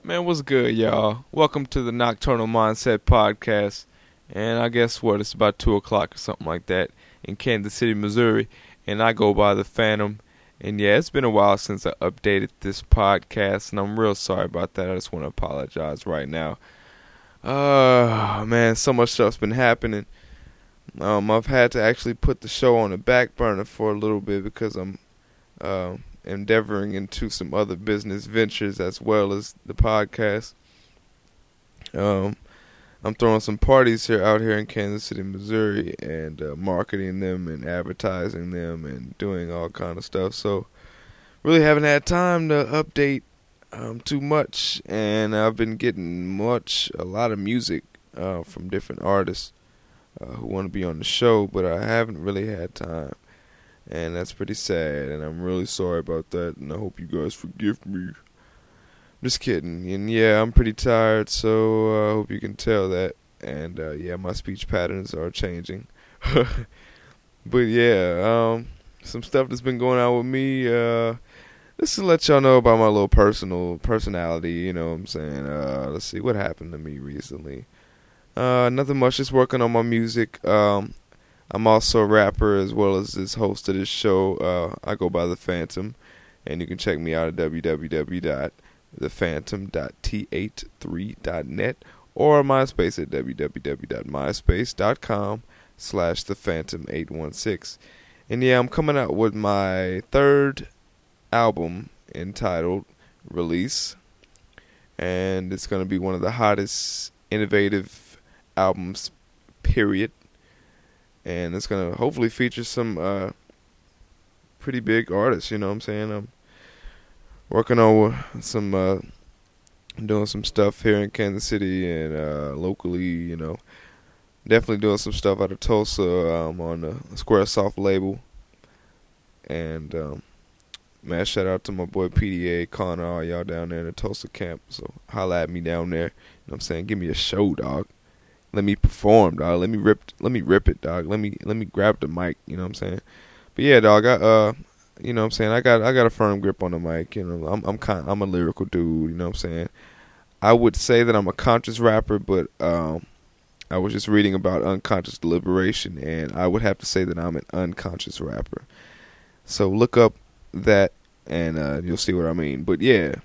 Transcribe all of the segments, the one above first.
Man, what's good, y'all? Welcome to the Nocturnal Mindset Podcast. And I guess what? It's about 2 o'clock or something like that in Kansas City, Missouri. And I go by the Phantom. And yeah, it's been a while since I updated this podcast. And I'm real sorry about that. I just want to apologize right now. Man, so much stuff's been happening. I've had to actually put the show on the back burner for a little bit because I'm endeavoring into some other business ventures as well as the podcast. I'm throwing some parties out here in Kansas City, Missouri, and marketing them and advertising them and doing all kind of stuff. So really haven't had time to update too much, and I've been getting a lot of music from different artists who want to be on the show, but I haven't really had time. And that's pretty sad, and I'm really sorry about that, and I hope you guys forgive me. Just kidding. And yeah, I'm pretty tired, so I hope you can tell that. And yeah, my speech patterns are changing. But yeah, some stuff that's been going on with me. Just to let y'all know about my little personality, you know what I'm saying. Let's see what happened to me recently. Nothing much, just working on my music. I'm also a rapper as well as this host of this show. I go by The Phantom, and you can check me out at www.thephantom.t83.net or MySpace at www.myspace.com/thephantom816. And yeah, I'm coming out with my third album entitled Release, and it's going to be one of the hottest, innovative albums, period. And it's going to hopefully feature some pretty big artists, you know what I'm saying? I'm working on doing some stuff here in Kansas City and locally, you know. Definitely doing some stuff out of Tulsa on the Squaresoft label. And, man, shout out to my boy PDA, Connor, all y'all down there in the Tulsa camp. So holla at me down there. You know what I'm saying? Give me a show, dog. Let me perform, dog. Let me rip it, dog. Let me grab the mic, you know what I'm saying? But yeah, dog, you know what I'm saying? I got a firm grip on the mic, you know. I'm a lyrical dude, you know what I'm saying? I would say that I'm a conscious rapper, but I was just reading about unconscious deliberation, and I would have to say that I'm an unconscious rapper. So look up that and you'll see what I mean. But yeah.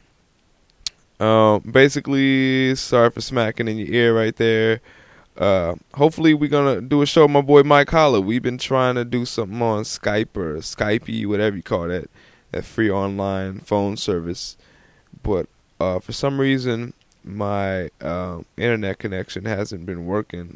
Basically, sorry for smacking in your ear right there. Hopefully we're gonna do a show with my boy Mike Holler. We've been trying to do something on Skype or Skypey, whatever you call that free online phone service. But for some reason my internet connection hasn't been working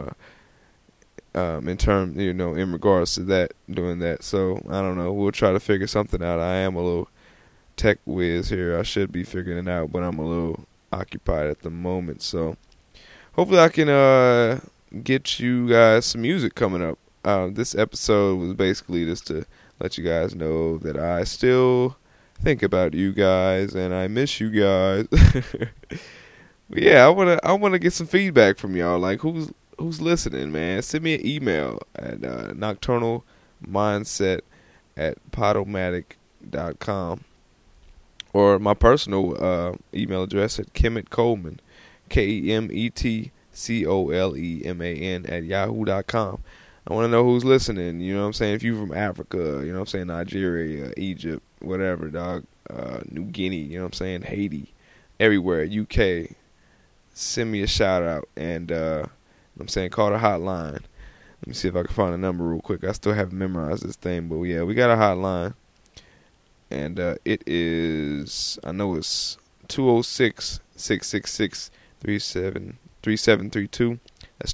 in regards to that, doing that. So I don't know. We'll try to figure something out. I am a little tech whiz here. I should be figuring it out, but I'm a little occupied at the moment. So hopefully I can get you guys some music coming up. This episode was basically just to let you guys know that I still think about you guys and I miss you guys. But yeah, I wanna get some feedback from y'all. Like who's listening, man? Send me an email at nocturnalmindset@podomatic.com or my personal email address at Kemet Coleman, KEMETCOLEMAN @yahoo.com. I want to know who's listening. You know what I'm saying? If you're from Africa, you know what I'm saying, Nigeria, Egypt, whatever, dog, New Guinea, you know what I'm saying, Haiti, everywhere, UK, send me a shout out and I'm saying call the hotline. Let me see if I can find a number real quick. I still haven't memorized this thing, but yeah, we got a hotline. And it is, I know it's 206-666-3732. That's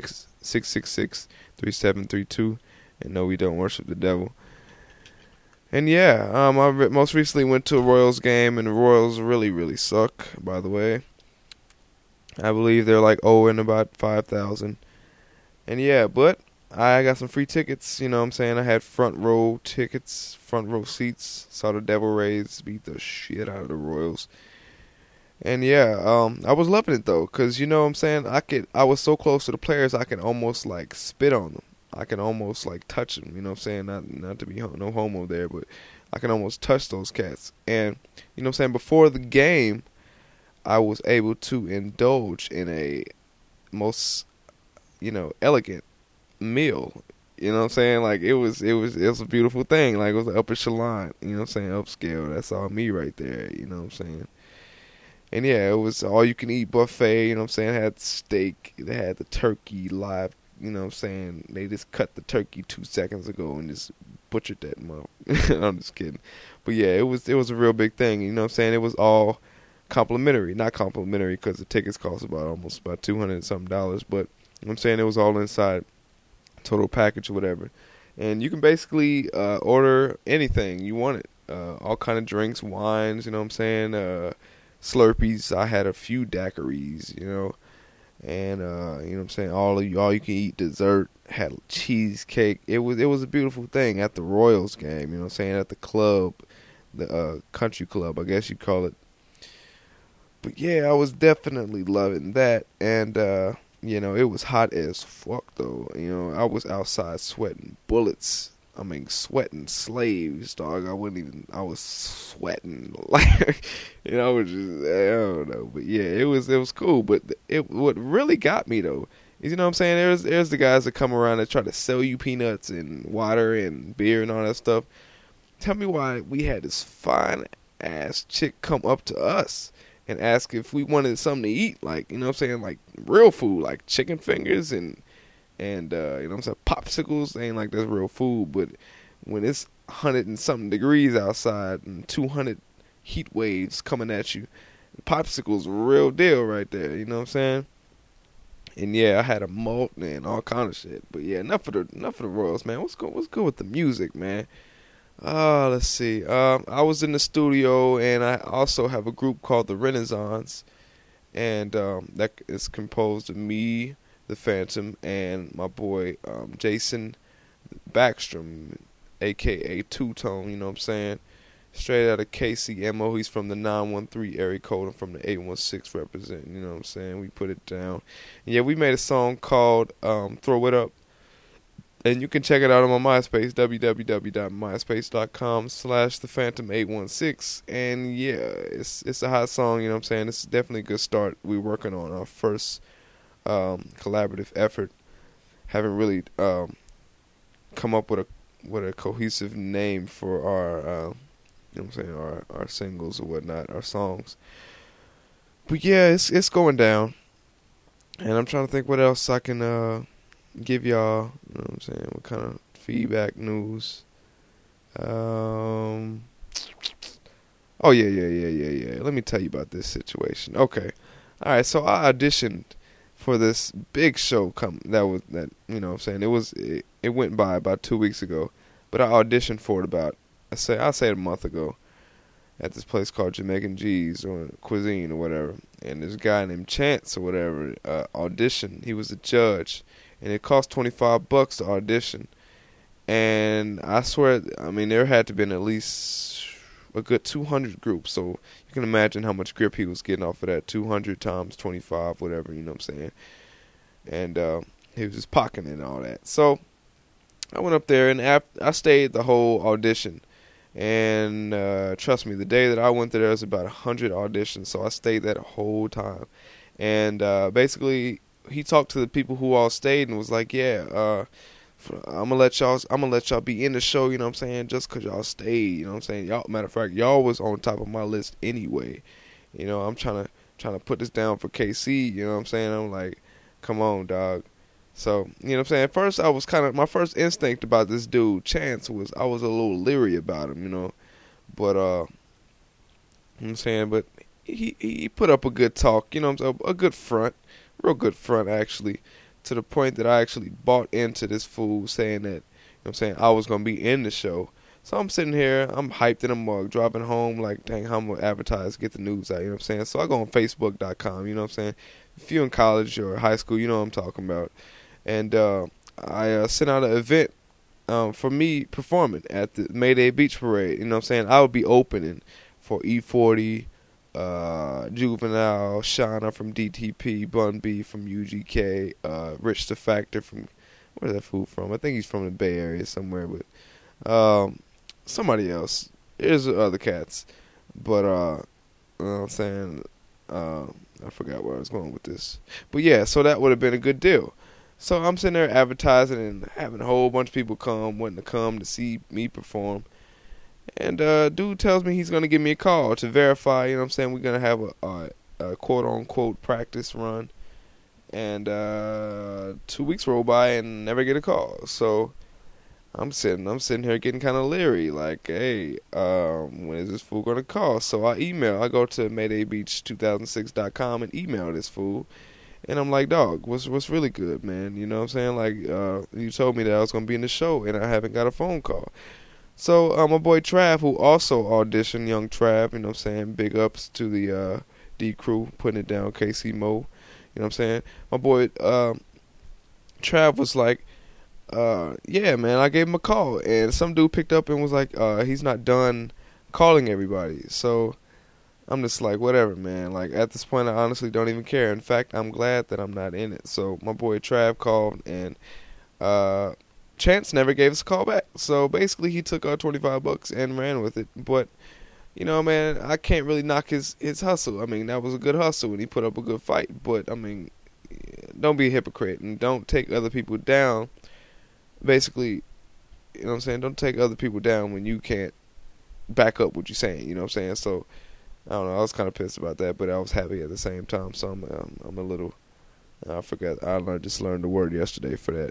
206-666-3732. And no, we don't worship the devil. And yeah, I most recently went to a Royals game, and the Royals really, really suck, by the way. I believe they're like owing about 5,000. And yeah, but I got some free tickets, you know what I'm saying? I had front row tickets, front row seats. Saw the Devil Rays beat the shit out of the Royals. And yeah, I was loving it though, cause you know what I'm saying? I was so close to the players, I can almost like spit on them. I can almost like touch them, you know what I'm saying? Not to be no homo there, but I can almost touch those cats. And you know what I'm saying? Before the game, I was able to indulge in a most, elegant meal. You know what I'm saying? Like it was a beautiful thing. Like it was the upper echelon, you know what I'm saying, upscale. That's all me right there, you know what I'm saying? And yeah, it was all you can eat buffet, you know what I'm saying? It had steak, they had the turkey live, you know what I'm saying? They just cut the turkey 2 seconds ago and just butchered that mother. I'm just kidding. But yeah, it was a real big thing, you know what I'm saying? It was all complimentary. Not complimentary because the tickets cost about $200 and something, but you know what I'm saying, it was all inside, total package or whatever. And you can basically order anything you wanted. All kind of drinks, wines, you know what I'm saying? Slurpees. I had a few daiquiris, and you know what I'm saying, all you can eat dessert, had cheesecake. It was a beautiful thing at the Royals game, you know what I'm saying, at the club, the country club, I guess you'd call it. But yeah, I was definitely loving that. And it was hot as fuck though. I was outside sweating bullets. I mean, sweating slaves, dog. I was sweating like, I was just, I don't know. But yeah, it was cool. But what really got me though is, you know what I'm saying, there's the guys that come around that try to sell you peanuts and water and beer and all that stuff. Tell me why we had this fine ass chick come up to us and ask if we wanted something to eat, like, you know what I'm saying, like real food, like chicken fingers and you know what I'm saying, popsicles. Ain't like that's real food, but when it's 100 and something degrees outside and 200 heat waves coming at you, popsicles real deal right there, you know what I'm saying? And yeah, I had a malt and all kind of shit. But yeah, enough of the Royals, man. What's good with the music, man? Let's see. I was in the studio, and I also have a group called the Renaissance, and that is composed of me, the Phantom, and my boy Jason Backstrom, aka Two Tone. You know what I'm saying? Straight out of KCMO. He's from the 913 area code. I'm from the 816 representing. You know what I'm saying? We put it down. And yeah, we made a song called "Throw It Up." And you can check it out on my MySpace, www.myspace.com/thephantom816. And yeah, it's a hot song, you know what I'm saying? It's definitely a good start. We're working on our first collaborative effort. Haven't really come up with a cohesive name for our, you know what I'm saying, our singles or whatnot, our songs. But yeah, it's going down. And I'm trying to think what else I can give y'all, you know what I'm saying, what kind of feedback news. Oh yeah. Let me tell you about this situation. Okay. All right, so I auditioned for this big show you know what I'm saying, it went by about 2 weeks ago, but I auditioned for it about I'll say a month ago at this place called Jamaican G's or Cuisine or whatever. And this guy named Chance or whatever auditioned. He was a judge. And it cost $25 to audition. And I swear, I mean, there had to been at least a good 200 groups. So you can imagine how much grip he was getting off of that. 200 times 25, whatever, you know what I'm saying. And he was just pocketing and all that. So I went up there and I stayed the whole audition. And trust me, the day that I went there was about 100 auditions. So I stayed that whole time. And basically, he talked to the people who all stayed and was like, yeah, I'm gonna let y'all be in the show, you know what I'm saying, just cause y'all stayed, you know what I'm saying. Y'all, matter of fact, y'all was on top of my list anyway. You know, I'm trying to put this down for KC, you know what I'm saying. I'm like, come on, dog. So, you know what I'm saying, at first I was my first instinct about this dude, Chance, was I was a little leery about him, you know. But you know what I'm saying, but he put up a good talk, you know what I'm saying, a good front. Real good front, actually, to the point that I actually bought into this fool saying that, you know what I'm saying, I was going to be in the show. So I'm sitting here, I'm hyped in a mug, driving home, like, dang, how I'm going to advertise, get the news out, you know what I'm saying? So I go on Facebook.com, you know what I'm saying? If you're in college or high school, you know what I'm talking about. And I sent out an event for me performing at the Mayday Beach Parade, you know what I'm saying? I would be opening for E40, Juvenile, Shauna from DTP, Bun B from UGK, Rich the Factor from, where's that fool from? I think he's from the Bay Area somewhere, but somebody else. There's other cats. But you know what I'm saying, I forgot where I was going with this. But yeah, so that would have been a good deal. So I'm sitting there advertising and having a whole bunch of people wanting to come to see me perform. And dude tells me he's going to give me a call to verify, you know what I'm saying, we're going to have a quote-unquote practice run. And 2 weeks roll by and never get a call. So I'm sitting here getting kind of leery, like, hey, when is this fool going to call? So I go to MaydayBeach2006.com and email this fool. And I'm like, dog, what's really good, man? You know what I'm saying? Like, you told me that I was going to be in the show, and I haven't got a phone call. So my boy Trav, who also auditioned, young Trav, you know what I'm saying? Big ups to the D crew, putting it down, KC Mo. You know what I'm saying? My boy Trav was like, yeah, man, I gave him a call. And some dude picked up and was like, he's not done calling everybody. So I'm just like, whatever, man. Like, at this point, I honestly don't even care. In fact, I'm glad that I'm not in it. So my boy Trav called, and Chance never gave us a call back. So basically, he took our $25 and ran with it. But, you know, man, I can't really knock his hustle. I mean, that was a good hustle, and he put up a good fight. But, I mean, don't be a hypocrite, and don't take other people down. Basically, you know what I'm saying? Don't take other people down when you can't back up what you're saying. You know what I'm saying? So, I don't know. I was kind of pissed about that, but I was happy at the same time. So I'm a little. I forgot. I just learned the word yesterday for that.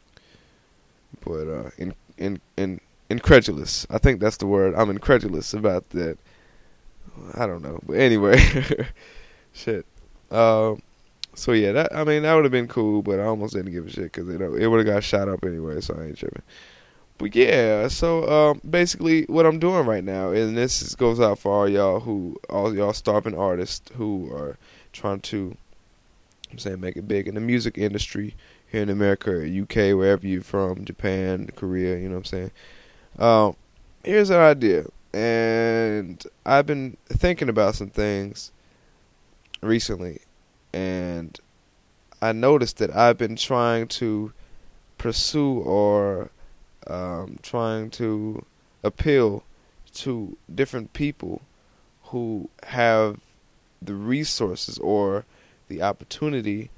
But incredulous. I think that's the word. I'm incredulous about that. I don't know, but anyway, shit. So yeah, that would have been cool, but I almost didn't give a shit because it would have got shot up anyway. So I ain't tripping. But yeah, so basically what I'm doing right now, and this goes out for all y'all starving artists who are trying to, make it big in the music industry here in America, or UK, wherever you're from, Japan, Korea, you know what I'm saying? Here's an idea, and I've been thinking about some things recently, and I noticed that I've been trying to pursue or trying to appeal to different people who have the resources or the opportunity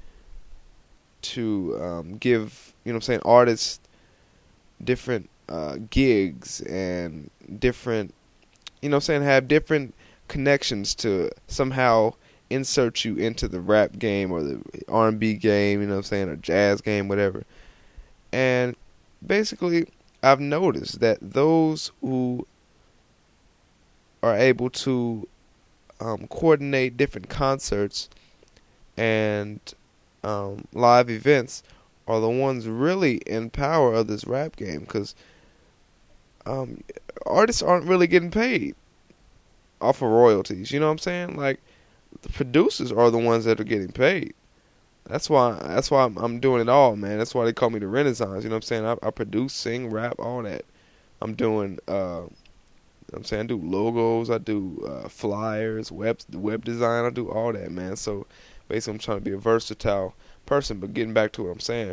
to give, artists different gigs and different, have different connections to somehow insert you into the rap game or the R&B game, or jazz game, whatever. And basically, I've noticed that those who are able to coordinate different concerts and live events are the ones really in power of this rap game, because artists aren't really getting paid off of royalties. You know what I'm saying? Like, the producers are the ones that are getting paid. That's why I'm doing it all, man. That's why they call me the Renaissance. You know what I'm saying? I produce, sing, rap, all that. I'm doing, I do logos, I do flyers, web design, I do all that, man. So basically, I'm trying to be a versatile person. But getting back to what I'm saying,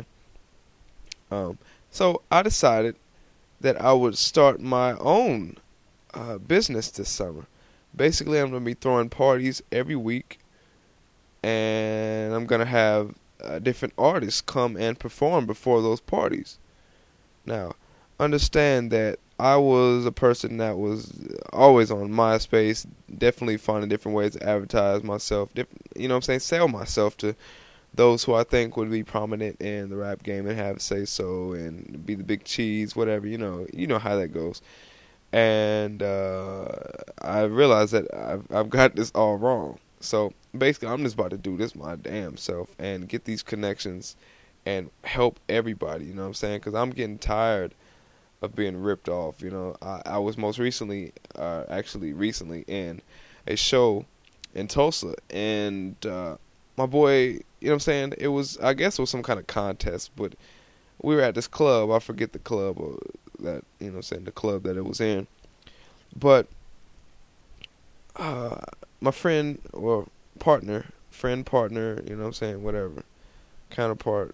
so I decided that I would start my own business this summer. Basically, I'm going to be throwing parties every week, and I'm going to have different artists come and perform before those parties. Now, understand that I was a person that was always on MySpace, definitely finding different ways to advertise myself, sell myself to those who I think would be prominent in the rap game and have say so and be the big cheese, whatever, you know how that goes. And I realized that I've got this all wrong. So basically, I'm just about to do this my damn self and get these connections and help everybody, you know what I'm saying? Because I'm getting tired of being ripped off, I was most recently, recently in a show in Tulsa, and my boy, it was, I guess it was some kind of contest, but we were at this club, I forget the club, or that, the club that it was in, but my friend, or partner, whatever, counterpart,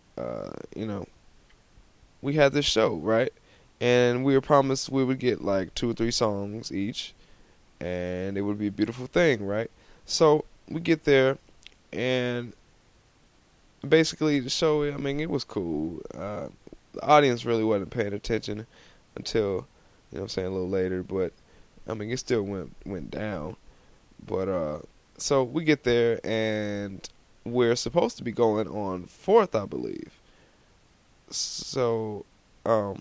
we had this show, right? And we were promised we would get like 2 or 3 songs each, and it would be a beautiful thing, right? So we get there, and basically the show, I mean, it was cool. The audience really wasn't paying attention until, you know what I'm saying, a little later, but I mean, it still went down. But so we get there, and we're supposed to be going on 4th, I believe. So the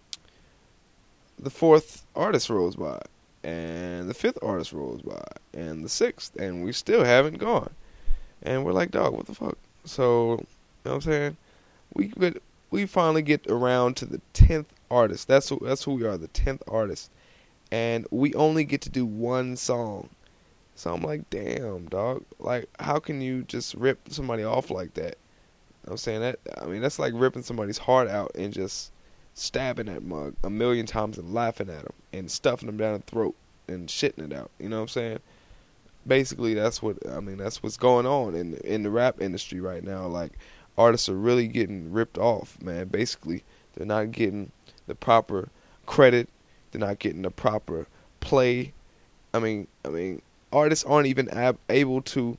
4th artist rolls by, and the 5th artist rolls by, and the 6th, and we still haven't gone. And we're like, dog, what the fuck? So, you know what I'm saying? We finally get around to the 10th artist. That's who we are, the 10th artist. And we only get to do one song. So I'm like, damn, dog. Like, how can you just rip somebody off like that? You know what I'm saying? That's like ripping somebody's heart out and just stabbing that mug a million times and laughing at them and stuffing them down the throat and shitting it out. You know what I'm saying? Basically, that's what's going on in the rap industry right now. Like, artists are really getting ripped off, man. Basically, they're not getting the proper credit. They're not getting the proper play. I mean, artists aren't even able to.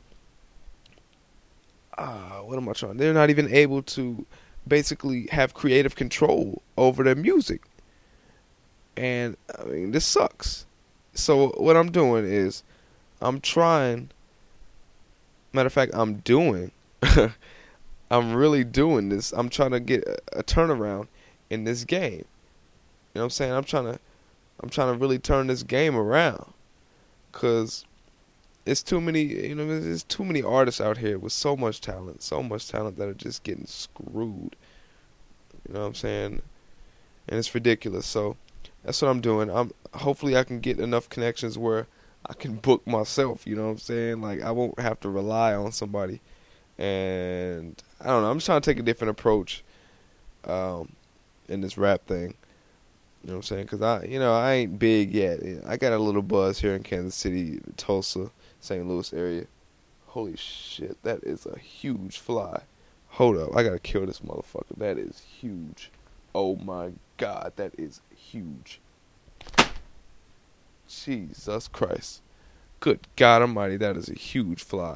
What am I trying? They're not even able to basically have creative control over their music. And I mean, this sucks. So what I'm doing is, I'm trying. Matter of fact, I'm doing. I'm really doing this. I'm trying to get a turnaround in this game. You know what I'm saying? I'm trying to really turn this game around, cause it's too many. You know, there's too many artists out here with so much talent that are just getting screwed. You know what I'm saying? And it's ridiculous. So that's what I'm doing. Hopefully I can get enough connections where I can book myself, you know what I'm saying? Like, I won't have to rely on somebody. And I don't know, I'm just trying to take a different approach in this rap thing. You know what I'm saying? Because I ain't big yet. I got a little buzz here in Kansas City, Tulsa, St. Louis area. Holy shit, that is a huge fly. Hold up, I gotta kill this motherfucker. That is huge. Oh my God, that is huge. Jesus Christ. Good God Almighty, that is a huge fly.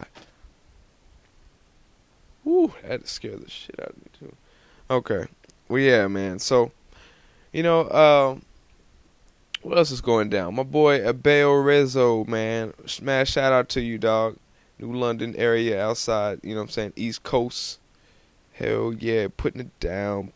Woo, that scared the shit out of me too. Okay. Well, yeah, man. So, what else is going down? My boy Abel Rizzo, man. Smash shout out to you, dog. New London area outside, you know what I'm saying, East Coast. Hell yeah, putting it down.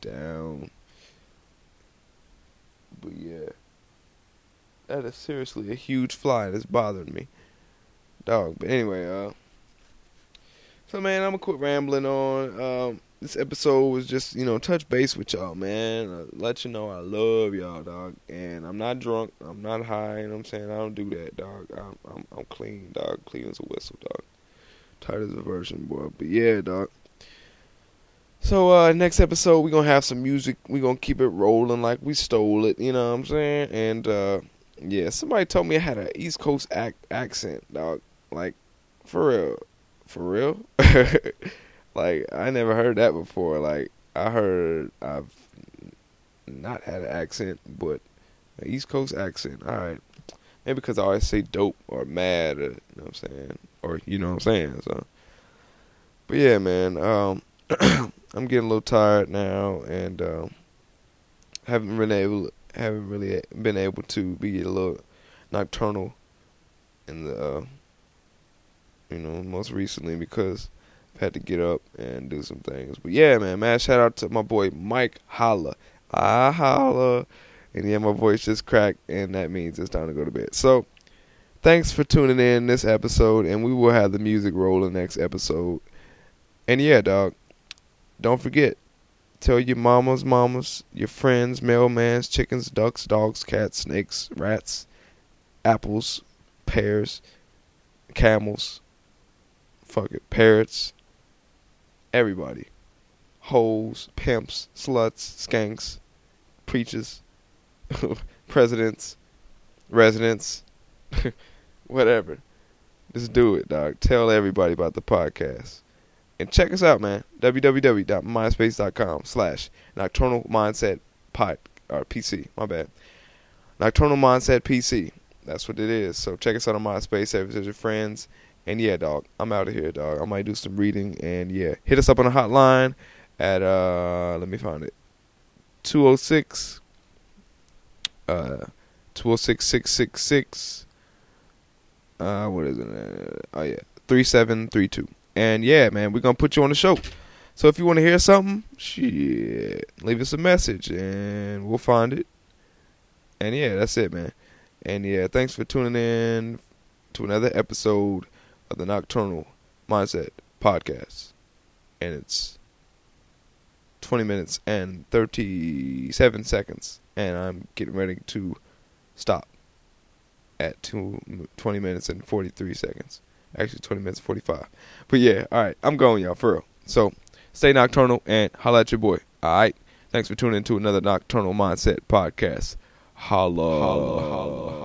But yeah. That is seriously a huge fly that's bothering me. Dog. But anyway, so man, I'm gonna quit rambling on. This episode was just, touch base with y'all, man. Let you know I love y'all, dog. And I'm not drunk. I'm not high. You know what I'm saying? I don't do that, dog. I'm clean, dog. Clean as a whistle, dog. Tight as a virgin, boy. But yeah, dog. So, next episode, we're gonna have some music. We're gonna keep it rolling like we stole it, you know what I'm saying? And, yeah, somebody told me I had an East Coast accent, dog. Like, for real. For real? Like, I never heard that before. Like, I heard I've not had an accent, but an East Coast accent. All right. Maybe because I always say dope or mad, or, you know what I'm saying? Or, you know what I'm saying? So, but yeah, man. I'm getting a little tired now, and haven't really been able to be a little nocturnal in the most recently, because I've had to get up and do some things. But yeah, man, shout out to my boy Mike Holla. I holla. And yeah, my voice just cracked, and that means it's time to go to bed. So thanks for tuning in this episode, and we will have the music rolling next episode. And yeah, dog, don't forget, tell your mamas, your friends, mailmans, chickens, ducks, dogs, cats, snakes, rats, apples, pears, camels, parrots, everybody. Hoes, pimps, sluts, skanks, preachers, presidents, residents, whatever. Just do it, dog. Tell everybody about the podcast. And check us out, man. www.myspace.com/Nocturnal Mindset PC. My bad. Nocturnal Mindset PC. That's what it is. So check us out on MySpace. If it's your friends, And yeah, dog, I'm out of here, dog. I might do some reading. And yeah, hit us up on the hotline at, let me find it, 206 666 what is it? Oh yeah, 3732. And yeah, man, we're gonna put you on the show. So if you want to hear something, shit, leave us a message and we'll find it. And yeah, that's it, man. And yeah, thanks for tuning in to another episode of the Nocturnal Mindset Podcast. And it's 20 minutes and 37 seconds. And I'm getting ready to stop at 20 minutes and 43 seconds. Actually, 20 minutes and 45. But yeah, all right, I'm going, y'all, for real. So stay nocturnal and holla at your boy. All right? Thanks for tuning in to another Nocturnal Mindset Podcast. Holla.